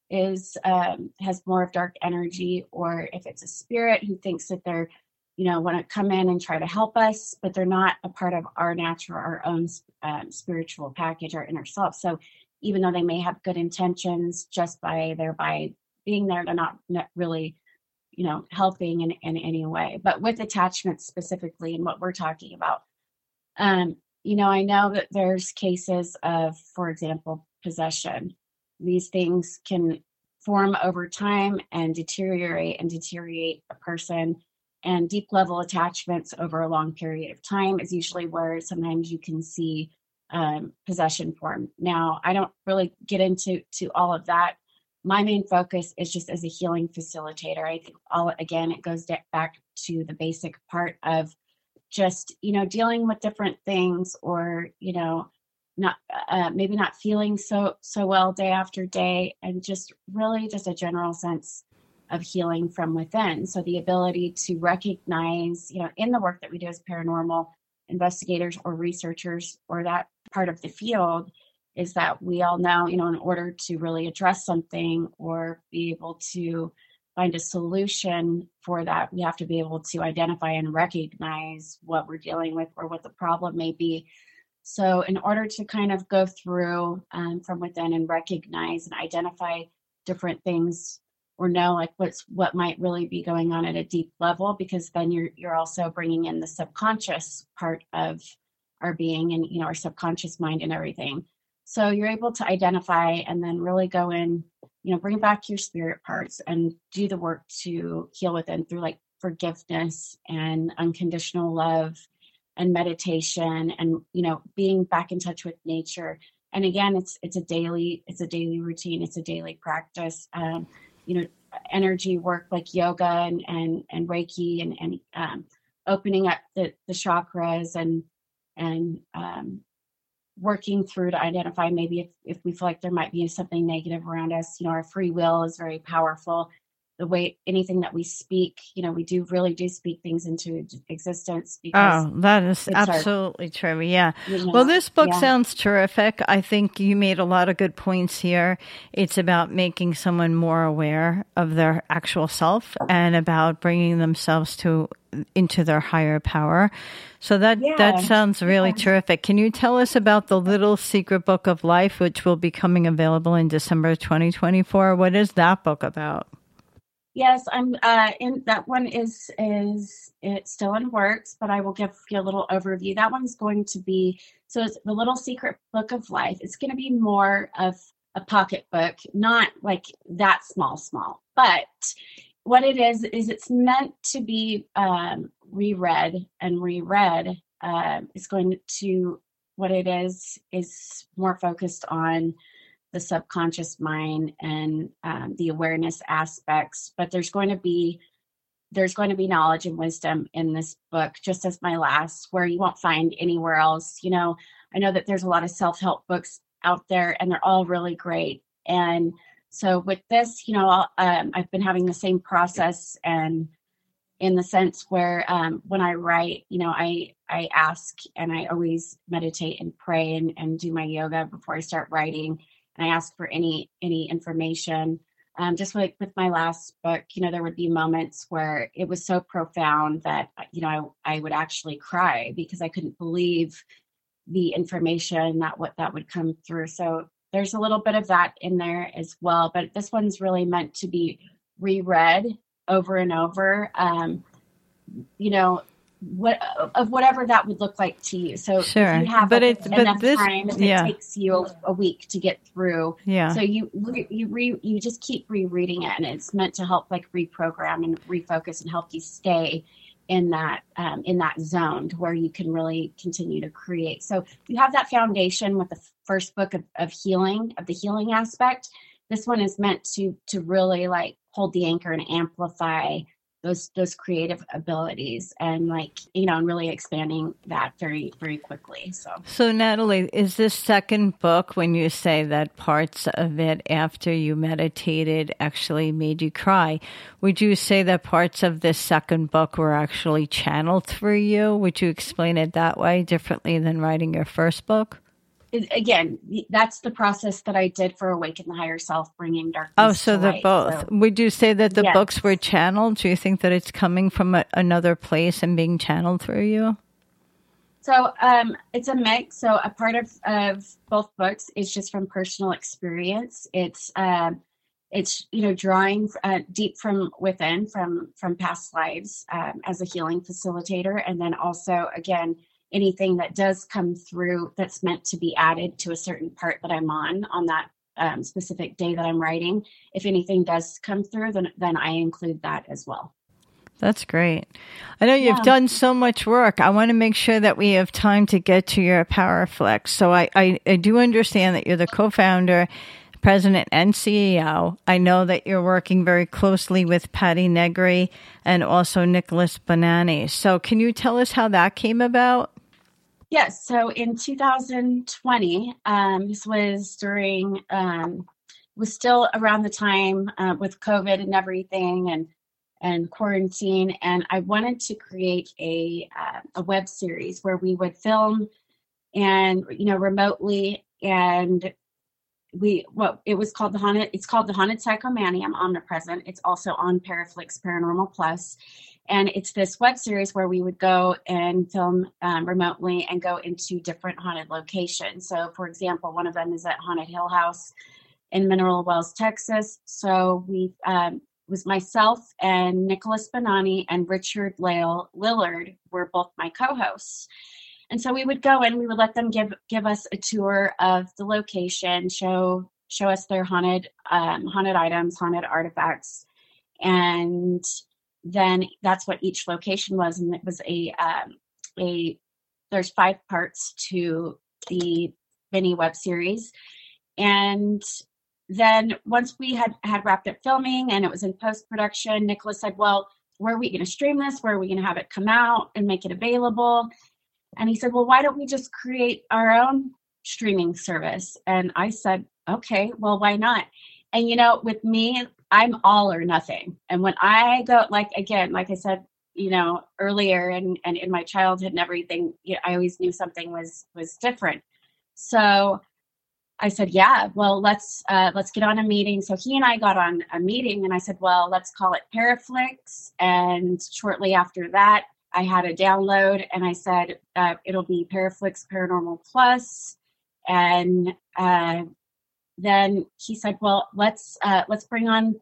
has more of dark energy, or if it's a spirit who thinks that they're, want to come in and try to help us, but they're not a part of our natural, our own spiritual package, our inner self. So even though they may have good intentions, just by being there, they're not really helping in any way. But with attachments specifically, and what we're talking about, I know that there's cases of, for example, possession. These things can form over time and deteriorate a person. And deep level attachments over a long period of time is usually where sometimes you can see possession form. Now, I don't really get into all of that. My main focus is just as a healing facilitator. I think it goes back to the basic part of just, dealing with different things, or, not maybe not feeling so well day after day, and just really just a general sense of healing from within. So the ability to recognize, in the work that we do as paranormal investigators or researchers, or that part of the field, is that we all know, in order to really address something or be able to find a solution for that, we have to be able to identify and recognize what we're dealing with or what the problem may be. So in order to kind of go through from within and recognize and identify different things, or know what might really be going on at a deep level, because then you're also bringing in the subconscious part of our being and, our subconscious mind and everything. So you're able to identify and then really go in, bring back your spirit parts and do the work to heal within through forgiveness and unconditional love, meditation and, being back in touch with nature. And again, it's a daily routine. It's a daily practice. Energy work like yoga and Reiki and opening up the chakras and working through to identify maybe if we feel like there might be something negative around us. Our free will is very powerful. The way anything that we speak, we really do speak things into existence. Oh, that is absolutely true. Yeah. Well, this book sounds terrific. I think you made a lot of good points here. It's about making someone more aware of their actual self and about bringing themselves into their higher power. So that sounds really terrific. Can you tell us about the Little Secret Book of Life, which will be coming available in December 2024? What is that book about? Yes, I'm in that one is it's still in works, but I will give you a little overview. That one's going to be, so it's the Little Secret Book of Life. It's going to be more of a pocketbook, not like that small, but what it is it's meant to be reread and reread. It's going to, what it is more focused on the subconscious mind and the awareness aspects, but there's going to be knowledge and wisdom in this book, just as my last, where you won't find anywhere else. I know that there's a lot of self-help books out there, and they're all really great. And so with this, I've been having the same process, and in the sense where when I write, I ask, and I always meditate and pray and do my yoga before I start writing. And I ask for any information. Just like with my last book, there would be moments where it was so profound that, I would actually cry because I couldn't believe the information that would come through. So there's a little bit of that in there as well. But this one's really meant to be reread over and over. Whatever that would look like to you. So sure. If you have enough time, it takes you a week to get through. Yeah. So you just keep rereading it, and it's meant to help like reprogram and refocus and help you stay in that zone to where you can really continue to create. So you have that foundation with the first book of healing, of the healing aspect. This one is meant to really like hold the anchor and amplify those creative abilities and and really expanding that very, very quickly. So Natalie, is this second book, when you say that parts of it after you meditated actually made you cry, would you say that parts of this second book were actually channeled through you? Would you explain it that way differently than writing your first book? Again, that's the process that I did for Awaken the Higher Self, bringing darkness to light. Oh, so they're both. So, would you say that the yes. books were channeled? Do you think that it's coming from another place and being channeled through you? So it's a mix. So a part of both books is just from personal experience. It's drawing deep from within, from past lives as a healing facilitator, and then also again, anything that does come through that's meant to be added to a certain part that I'm on that specific day that I'm writing. If anything does come through, then I include that as well. That's great. I know you've done so much work. I want to make sure that we have time to get to your PowerFlex. So I do understand that you're the co-founder, president, and CEO. I know that you're working very closely with Patti Negri and also Nicholas Bonanni. So can you tell us how that came about? Yes. So in 2020, this was during, was still around the time with COVID and everything and quarantine. And I wanted to create a web series where we would film and, remotely. And it was called it's called the Haunted Psychomanium Omnipresent. It's also on Paraflix Paranormal Plus. And it's this web series where we would go and film remotely and go into different haunted locations. So, for example, one of them is at Haunted Hill House in Mineral Wells, Texas. So we was myself and Nicholas Bonanni and Richard Lillard were both my co-hosts. And so we would go and we would let them give us a tour of the location, show us their haunted items, haunted artifacts, and then that's what each location was. And it was a there's 5 parts to the mini web series. And then once we had wrapped up filming and it was in post-production, Nicholas said, well, where are we going to stream this? Where are we going to have it come out and make it available? And he said, well, why don't we just create our own streaming service? And I said, okay, well, why not? And, you know, with me, I'm all or nothing. And when I go, like I said, you know, earlier and in my childhood and everything, you know, I always knew something was different. So I said, yeah, well, let's get on a meeting. So he and I got on a meeting and I said, well, let's call it Paraflix. And shortly after that, I had a download and I said, it'll be Paraflix Paranormal Plus. And then he said, well, let's bring on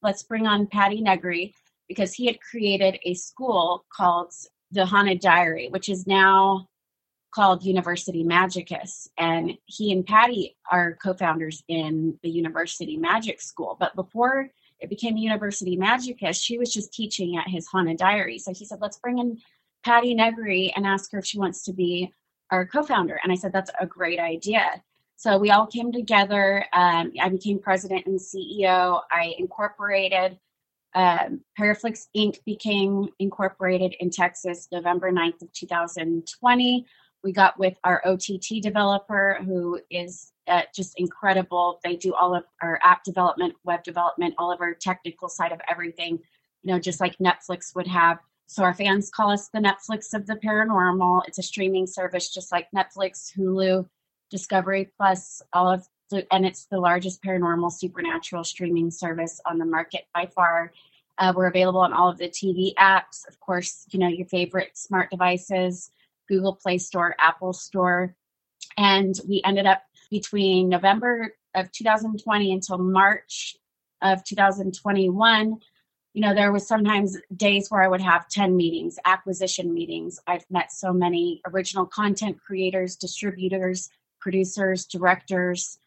Patty Negri, because he had created a school called the Haunted Diary, which is now called University Magicus. And he and Patty are co-founders in the University Magic School. But before it became University Magicus, she was just teaching at his Haunted Diary. So he said, let's bring in Patty Negri and ask her if she wants to be our co-founder. And I said, that's a great idea. So we all came together. I became president and CEO. I incorporated. Paraflix Inc. became incorporated in Texas November 9th of 2020. We got with our OTT developer, who is just incredible. They do all of our app development, web development, all of our technical side of everything, you know, just like Netflix would have. So our fans call us the Netflix of the paranormal. It's a streaming service just like Netflix, Hulu, Discovery Plus, and it's the largest paranormal supernatural streaming service on the market by far. We're available on all of the TV apps, of course, you know, your favorite smart devices, Google Play Store, Apple Store. And we ended up between November of 2020 until March of 2021. You know, there was sometimes days where I would have 10 meetings, acquisition meetings. I've met so many original content creators, distributors, producers, directors,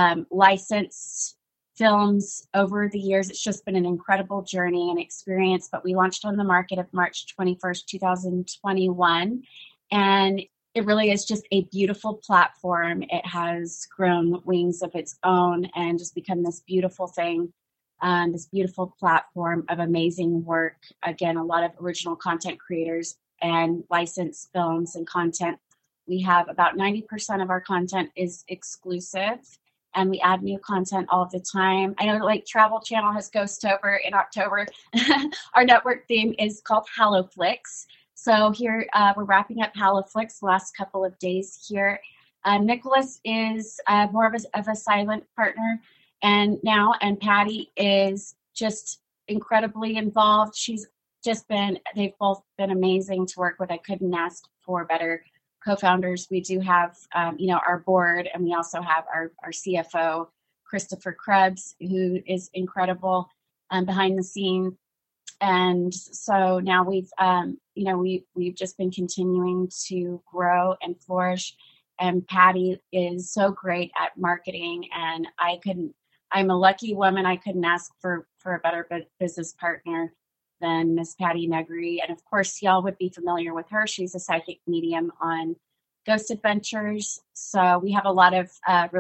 licensed films over the years. It's just been an incredible journey and experience. But we launched on the market of March 21st, 2021. And it really is just a beautiful platform. It has grown wings of its own and just become this beautiful thing, this beautiful platform of amazing work. Again, a lot of original content creators and licensed films and content. We have about 90% of our content is exclusive, and we add new content all the time. I know, like Travel Channel has Ghostober in October. Our network theme is called Hallowflix. So here we're wrapping up Hallowflix the last couple of days here. Nicholas is more of a silent partner, and Patty is just incredibly involved. They've both been amazing to work with. I couldn't ask for better co-founders. We do have, our board, and we also have our CFO, Christopher Krebs, who is incredible behind the scenes. And so now we've just been continuing to grow and flourish. And Patty is so great at marketing, and I'm a lucky woman. I couldn't ask for a better business partner than Miss Patty Negri. And of course, y'all would be familiar with her. She's a psychic medium on Ghost Adventures. So we have a lot of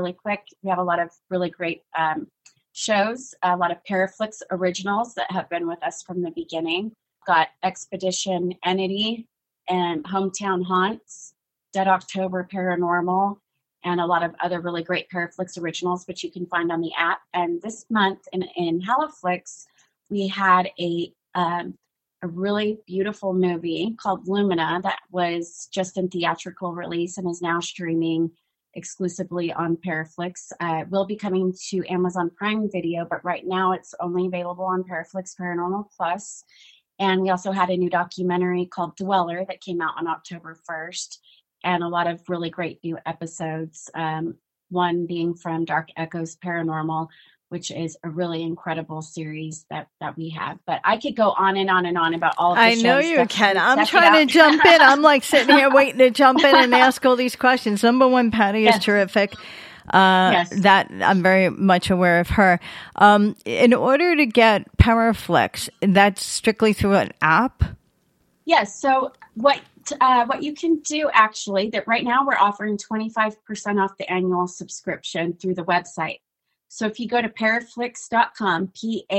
really great shows, a lot of Paraflix originals that have been with us from the beginning. Got Expedition Entity and Hometown Haunts, Dead October Paranormal, and a lot of other really great Paraflix originals, which you can find on the app. And this month in Hallowflix, we had a really beautiful movie called Lumina that was just in theatrical release and is now streaming exclusively on Paraflix. It will be coming to Amazon Prime Video, but right now it's only available on Paraflix Paranormal Plus. And we also had a new documentary called Dweller that came out on October 1st, and a lot of really great new episodes. One being from Dark Echoes Paranormal, which is a really incredible series that we have. But I could go on and on and on about all of the shows. I know you can. I'm trying to jump in. I'm like sitting here waiting to jump in and ask all these questions. Number one, Patty is terrific. Yes. That I'm very much aware of her. In order to get Paraflix, that's strictly through an app? Yes. So what you can do actually, that right now we're offering 25% off the annual subscription through the website. So if you go to paraflix.com,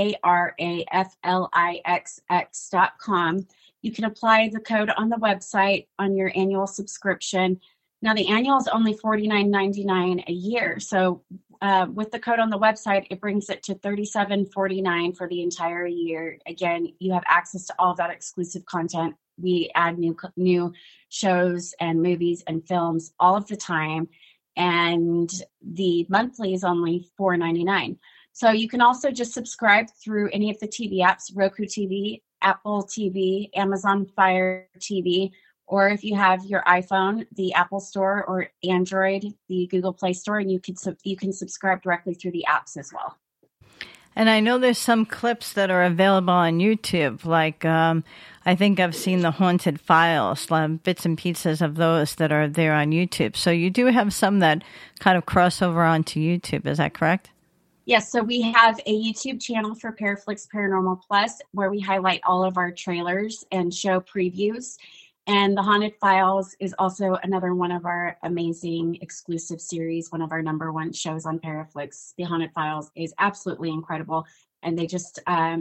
PARAFLIXX.com, you can apply the code on the website on your annual subscription. Now the annual is only $49.99 a year. So with the code on the website, it brings it to $37.49 for the entire year. Again, you have access to all of that exclusive content. We add new shows and movies and films all of the time. And the monthly is only $4.99. So you can also just subscribe through any of the TV apps, Roku TV, Apple TV, Amazon Fire TV, or if you have your iPhone, the Apple Store, or Android, the Google Play Store, and you can subscribe directly through the apps as well. And I know there's some clips that are available on YouTube, like I think I've seen the Haunted Files, bits and pieces of those that are there on YouTube. So you do have some that kind of cross over onto YouTube. Is that correct? Yes. So we have a YouTube channel for Paraflix Paranormal Plus where we highlight all of our trailers and show previews. And The Haunted Files is also another one of our amazing exclusive series, one of our number one shows on Paraflix. The Haunted Files is absolutely incredible. And they just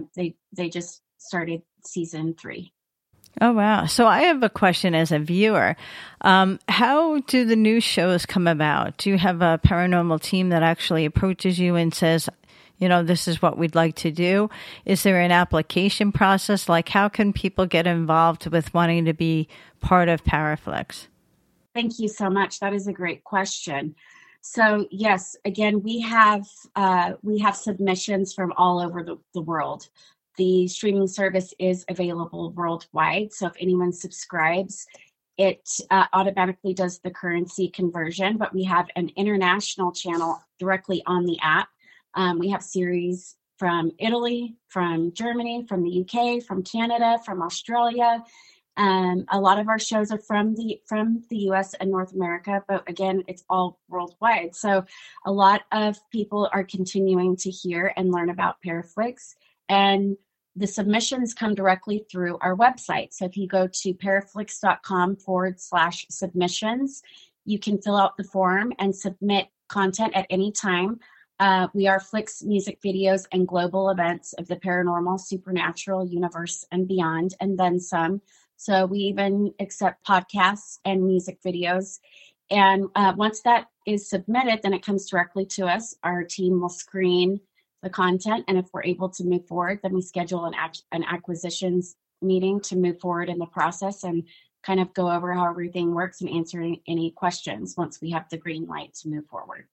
started season 3. Oh, wow. So I have a question as a viewer. How do the new shows come about? Do you have a paranormal team that actually approaches you and says, you know, this is what we'd like to do? Is there an application process? Like, how can people get involved with wanting to be part of Paraflix? Thank you so much. That is a great question. So, yes, again, we have submissions from all over the world. The streaming service is available worldwide. So if anyone subscribes, it automatically does the currency conversion. But we have an international channel directly on the app. We have series from Italy, from Germany, from the UK, from Canada, from Australia. A lot of our shows are from the US and North America, but again, it's all worldwide. So a lot of people are continuing to hear and learn about Paraflix, and the submissions come directly through our website. So if you go to paraflix.com/submissions, you can fill out the form and submit content at any time. We are Flix music videos and global events of the paranormal, supernatural, universe, and beyond, and then some. So we even accept podcasts and music videos. And once that is submitted, then it comes directly to us. Our team will screen the content, and if we're able to move forward, then we schedule an acquisitions meeting to move forward in the process and kind of go over how everything works and answer any questions once we have the green light to move forward.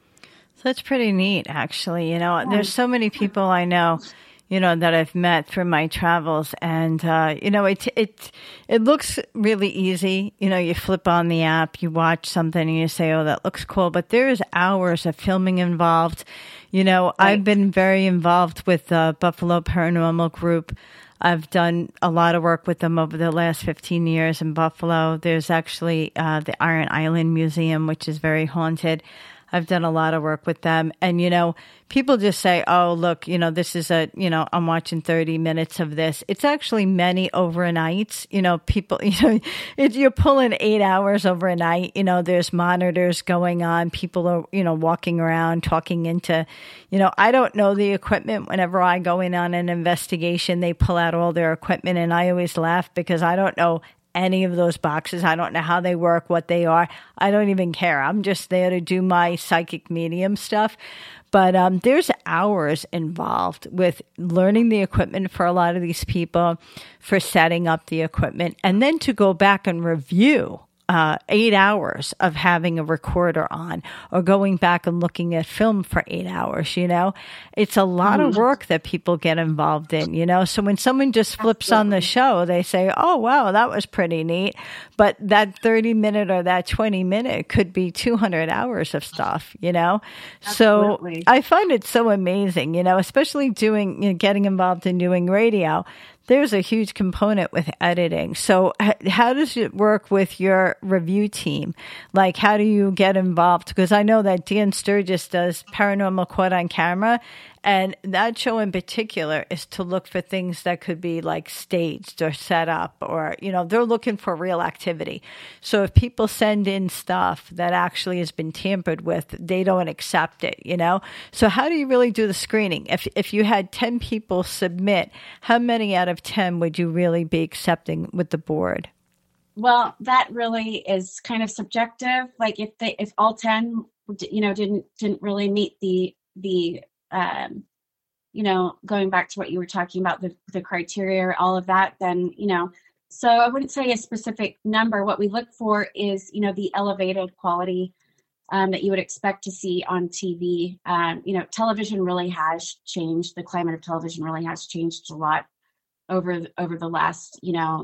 So that's pretty neat, actually. You know, there's so many people I know, you know, that I've met through my travels, and you know, it looks really easy. You know, you flip on the app, you watch something, and you say, "Oh, that looks cool." But there's hours of filming involved. You know, right. I've been very involved with the Buffalo Paranormal Group. I've done a lot of work with them over the last 15 years in Buffalo. There's actually the Iron Island Museum, which is very haunted. I've done a lot of work with them. And, you know, people just say, oh, look, you know, this is I'm watching 30 minutes of this. It's actually many overnights. You know, people, you know, you're pulling 8 hours overnight. You know, there's monitors going on. People are, you know, walking around, talking into, you know, I don't know the equipment. Whenever I go in on an investigation, they pull out all their equipment. And I always laugh because I don't know any of those boxes. I don't know how they work, what they are. I don't even care. I'm just there to do my psychic medium stuff. But there's hours involved with learning the equipment for a lot of these people, for setting up the equipment, and then to go back and review 8 hours of having a recorder on, or going back and looking at film for 8 hours. You know, it's a lot of work that people get involved in, you know. So when someone just flips on the show, they say, oh, wow, that was pretty neat. But that 30-minute or that 20-minute could be 200 hours of stuff, you know. Absolutely. So I find it so amazing, you know, especially getting involved in doing radio. There's a huge component with editing. So how does it work with your review team? Like, how do you get involved? Because I know that Dan Sturgis does Paranormal Caught on Camera, And that show in particular is to look for things that could be like staged or set up, or, they're looking for real activity. So if people send in stuff that actually has been tampered with, they don't accept it, So how do you really do the screening? If you had 10 people submit, how many out of 10 would you really be accepting with the board? Well, that really is kind of subjective. Like if all 10, didn't really meet the going back to what you were talking about, the criteria, all of that, then, so I wouldn't say a specific number. What we look for is, the elevated quality that you would expect to see on TV. Television really has changed. The climate of television really has changed a lot over the last,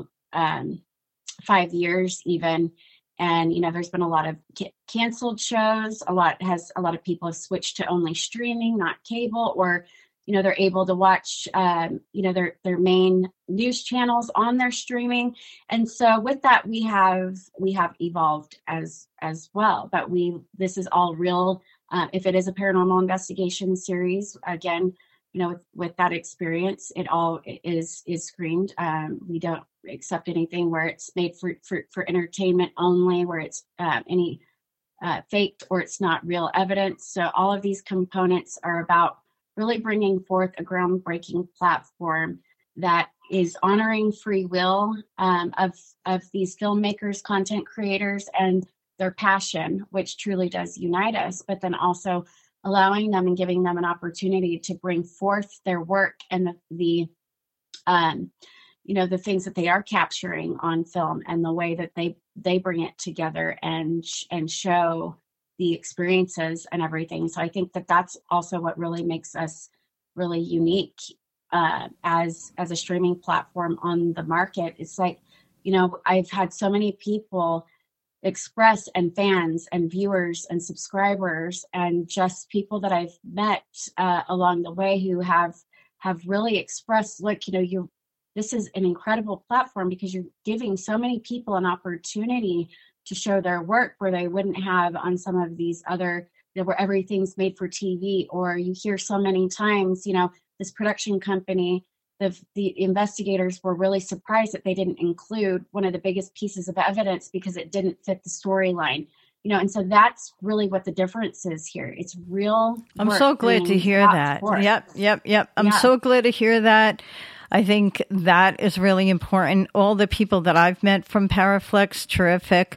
5 years even. And, there's been a lot of canceled shows. A lot of people have switched to only streaming, not cable, or, they're able to watch, their main news channels on their streaming. And so with that, we have evolved as well. But this is all real. If it is a paranormal investigation series, again, with that experience, it all is screened. We don't accept anything where it's made for entertainment only, where it's any faked or it's not real evidence. So all of these components are about really bringing forth a groundbreaking platform that is honoring free will of these filmmakers, content creators, and their passion, which truly does unite us, but then also allowing them and giving them an opportunity to bring forth their work and the things that they are capturing on film and the way that they bring it together and show the experiences and everything. So I think that that's also what really makes us really unique as a streaming platform on the market. It's like, I've had so many people express, and fans and viewers and subscribers and just people that I've met along the way who have really expressed, look, this is an incredible platform because you're giving so many people an opportunity to show their work where they wouldn't have on some of these other, where everything's made for TV. Or you hear so many times, this production company, the investigators were really surprised that they didn't include one of the biggest pieces of evidence because it didn't fit the storyline. And so that's really what the difference is here. It's real. I'm so glad to hear that. Yep. I'm so glad to hear that. I think that is really important. All the people that I've met from Paraflix, terrific.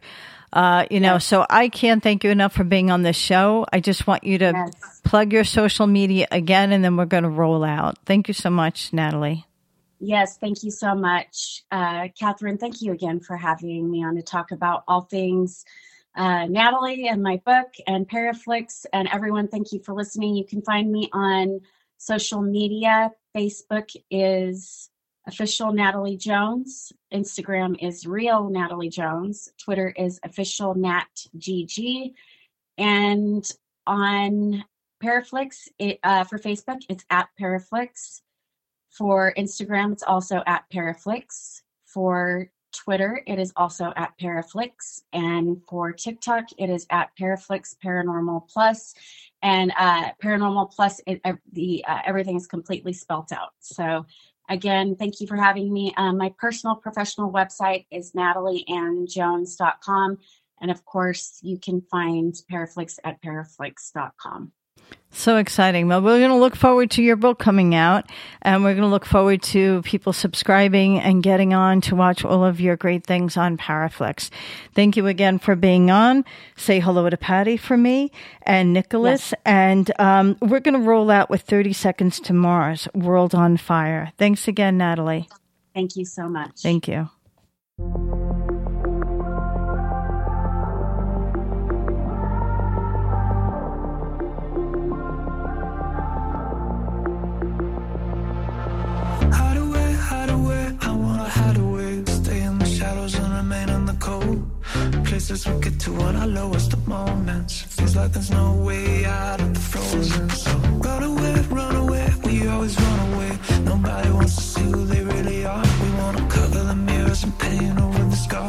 So I can't thank you enough for being on this show. I just want you to plug your social media again, and then we're going to roll out. Thank you so much, Natalie. Yes, thank you so much. Catherine, thank you again for having me on to talk about all things Natalie and my book and Paraflix. And everyone, thank you for listening. You can find me on social media. Facebook is official Natalie Jones. Instagram is real Natalie Jones. Twitter is official NatGG. And on Paraflix, for Facebook, it's at Paraflix. For Instagram, it's also at Paraflix. For Twitter, it is also at Paraflix. And for TikTok, it is at Paraflix Paranormal Plus. And Paranormal Plus, everything is completely spelt out. So again, thank you for having me. My personal professional website is natalieannjones.com. And of course, you can find Paraflix at paraflix.com. So exciting. Well, we're going to look forward to your book coming out, and we're going to look forward to people subscribing and getting on to watch all of your great things on Paraflix. Thank you again for being on. Say hello to Patty for me and Nicholas. Yes. And we're going to roll out with 30 Seconds to Mars, World on Fire. Thanks again, Natalie. Thank you so much. Thank you. Places we get to on our lowest of moments. Feels like there's no way out of the frozen. So run away, we always run away. Nobody wants to see who they really are. We wanna cover the mirrors and paint over the scars.